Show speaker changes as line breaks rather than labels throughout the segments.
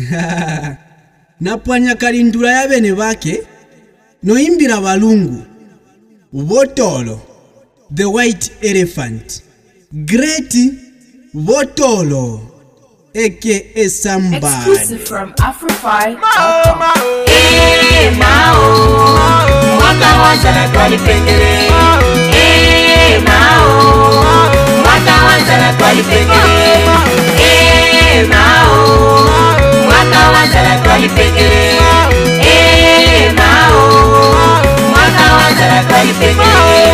napwanya kalindula ya bene bake noyimbira balungu Botolo the white elephant Great Botolo aka somebody.
Exclusive from Afrofy.
Mao mwaka wanza na twali pengere. Mao mwaka wanza na twali pengere. Mao mwaka wanza na twali pengere. Mao mwaka wanza na twali pengere.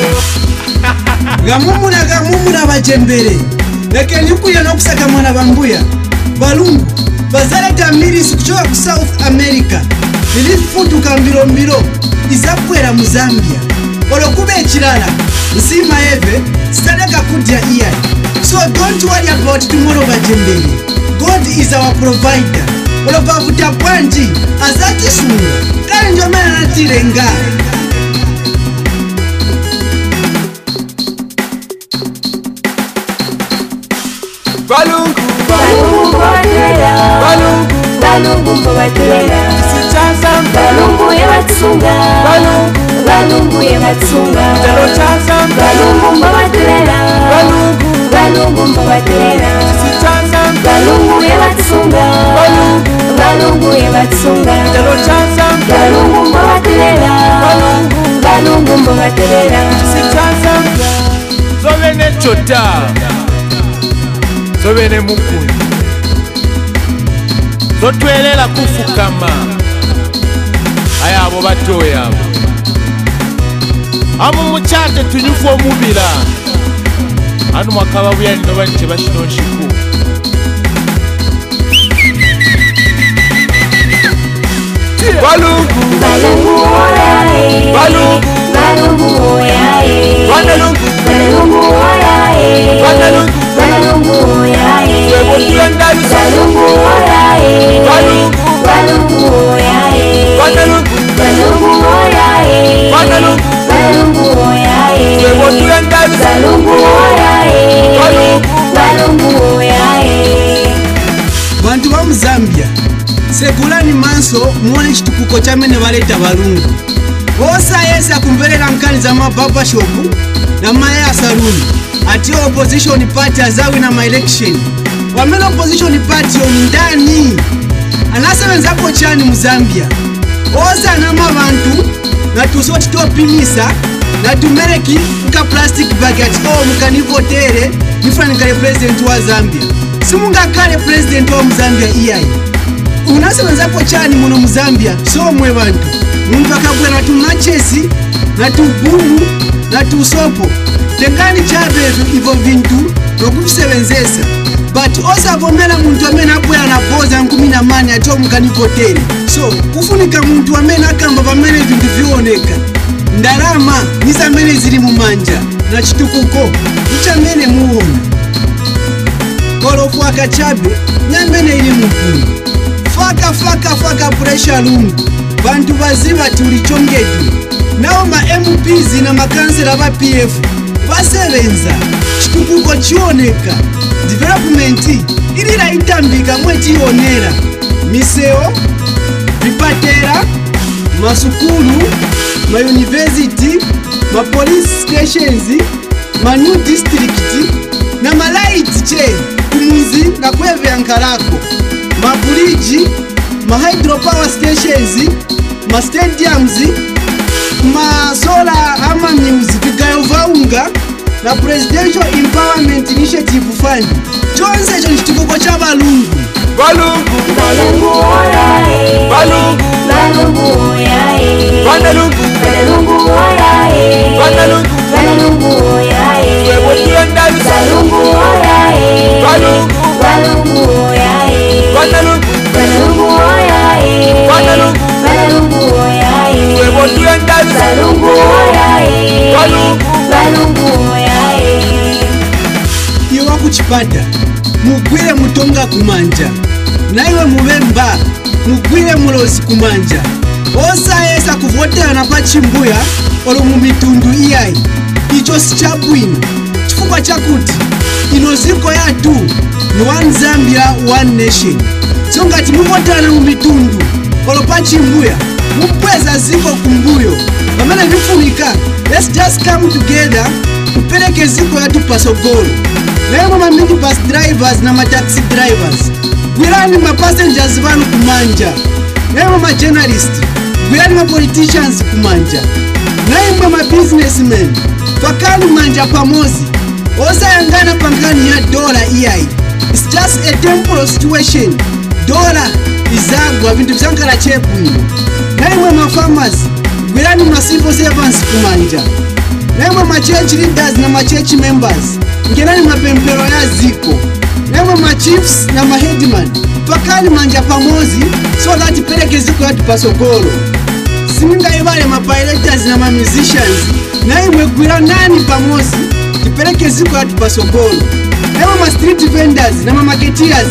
Gamumura bajembere leke nikuya nokusaka mwana bambuya balungu bazaleta milisi kuchoka ku South America ilifutuka mbiro izakwera mu Zambia olokube ekirala nsima eve sadaka kudya iya. So don't worry about tomorrow bajembere. God is our provider. Olobavuta bwanji azati sunga kale ndio maana natirenga.
Balungu
mbobatera
sichaza
balungu yebatsunga balungu yebatsunga
chalo chaza
balungu mbobatera balungu mbobatera
sichaza
balungu yebatsunga balungu yebatsunga
chalo chaza
balungu mbobatera balungu mbobatera
sichaza zobene chota zobene mukuni zotwelela kufukama ayabo batoya abo muchate tunyufu omubira anu mwakaba buyani nobanche bashino nshiku balungu
oyae balungu oyae
balungu
oyae balungu oyae
sebotulendali
balungu oyae
balungu
balungu oyae
balungu
balungu oyae balungu oyae
sebotulendali
balungu oyae balungu oyae.
Bantu ba Zambia segulani manso muone chitukuko chamene baleta balungu bosa yesa kumverera nkani za mababa shop na maya saluni ati opposition party azawi na my election wamena opposition party ndani anasebenzapo chani mu Zambia oza na mabantu na tusoti topimisa na tumereki nka plastic bag ati mukanivotere nifani kale president wa Zambia simunga kale president wa Zambia iyai unasebenzapo chani muno mu Zambia so mwe bantu muntu akabwe na tumachesi na tubumu na tusopo tekani chabezo ivo vintu nokusebenzesa but osavomera muntu amene abwera na boza 18 ati mukanivotere so kufunika muntu amene akamba pamene vintu vioneka ndalama nizamene zili mu manja na chitukuko ichamene muona kolofu akachabe nyamene ili mukulu faka pressure lungu bantu baziba tulichongedwe nao ma MPs na makansela ba PF basebenza chitukuko chioneka development ilira itambika mweti onera miseo vipatera masukulu ma university ma police stations ma new district na ma light che kumuzi na kweve ankarako ma bridge ma hydropower stations ma stadiums ma solar ama music gayo vaunga na presidential empowerment initiative fund chonse cho chitukuko cha balungu
oyae balungu oyae balungu oyae balungu oyae
sebotulendali
balungu oyae balungu oyae balungu oyae balungu oyae
sebotulendali
balungu oyae balungu oyae.
iwe wakuchipata mugwire mutonga kumanja naiwe mubemba mugwire mulosi kumanja osayesa kuvoterana pa chimbuya olo mu mitundu iyayi icho sichabwino chifukwa chakuti ino ziko yatu ni one Zambia one nation so ngati mukotana mu mitundu olopa chimbuya mupweza ziko kumbuyo pamene vifunika. Let's just come together tupereke ziko yatu pasogolo. Lemo ma minibus drivers na ma taxi drivers gwirani ma passengers vanu kumanja. Lemo ma journalists gwirani ma politicians kumanja. Naimwe ma businessmen fakani manja pamozi. Osa yangana pangani ya dola iyai. It's just a temporal situation. Dola izagwa vintu vyankala chepu ino. Naimwe ma farmers gwirani ma civil servants kumanja. Naimwe ma church leaders na ma church members ngenani mapempero ya ziko. Naimwe ma chiefs na ma headman fakani manja pamozi so that pereke ziko yatu pasogolo. Sininga ibale ma pilots na ma musicians naimwe gwira nani pamozi tipeleke ziko yatu pasogolo. Naimwe ma street vendors na ma marketeers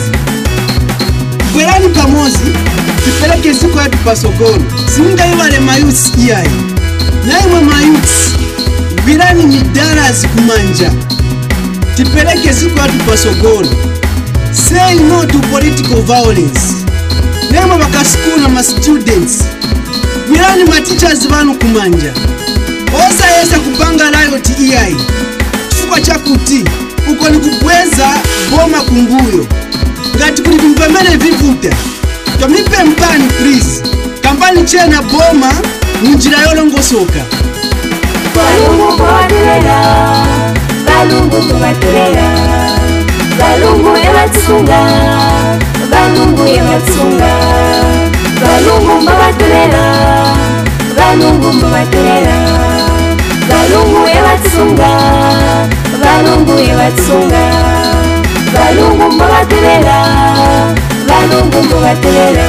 gwirani pamozi tipeleke ziko yatu pasogolo. Sininga ibale ma youths iyai. Naimwe ma youths gwirani midaras kumanja tipeleke ziko yatu pasogolo. Say no to political violence. Naimwe bakasukulu na ma students gwirani ma teachers vanu kumanja. Osa yesa kupanga riot iyai chifukwa chakuti uko ni kubweza boma kumbuyo ngati kuli kumpemene vivuta tomipe mpani please kampani chena boma munjira yolongosoka.
Balungu kubaturera, balungu kubaturera, balungu ebatsunga, balungu ebatsunga, balungu mbabaturera, balungu mbabaturera, balungu ebatsunga, balungu ebatsunga, balungu mbabaturera, balungu mbabaturera.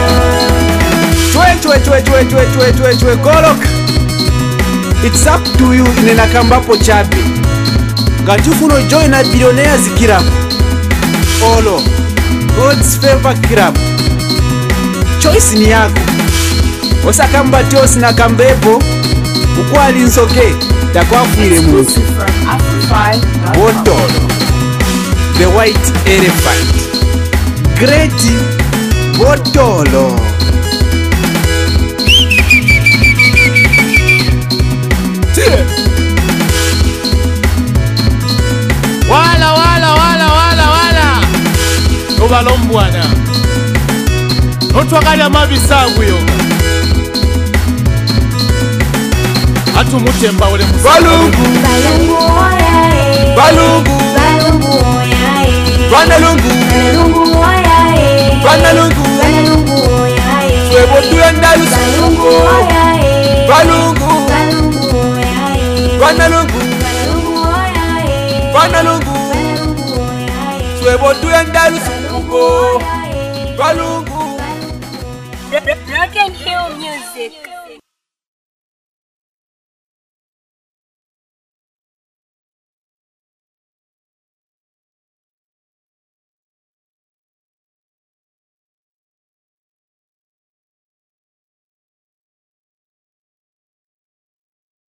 Chwe koloka. It's up to you inena kambapo chapi ngati ufuna join na billionaires club olo God's favor club. Choice ni yako. Osakamba tosi na kambepo ukwali nsoke takwafire mu Woto the white elephant great Botolo.
Obalombwana notwakalya mabisangu yoga atumutemba ule
balungu
Balungu oyae,
balungu
balungu oyae,
banalungu
balungu oyae,
banalungu
balungu oyae,
twebotuya ndalu
balungu oyae,
balungu
balungu oyae,
banalungu
balungu oyae,
banalungu
balungu oyae,
twebotuya ndalu
balungu oyae.
balungu.
Rock and Hill Music.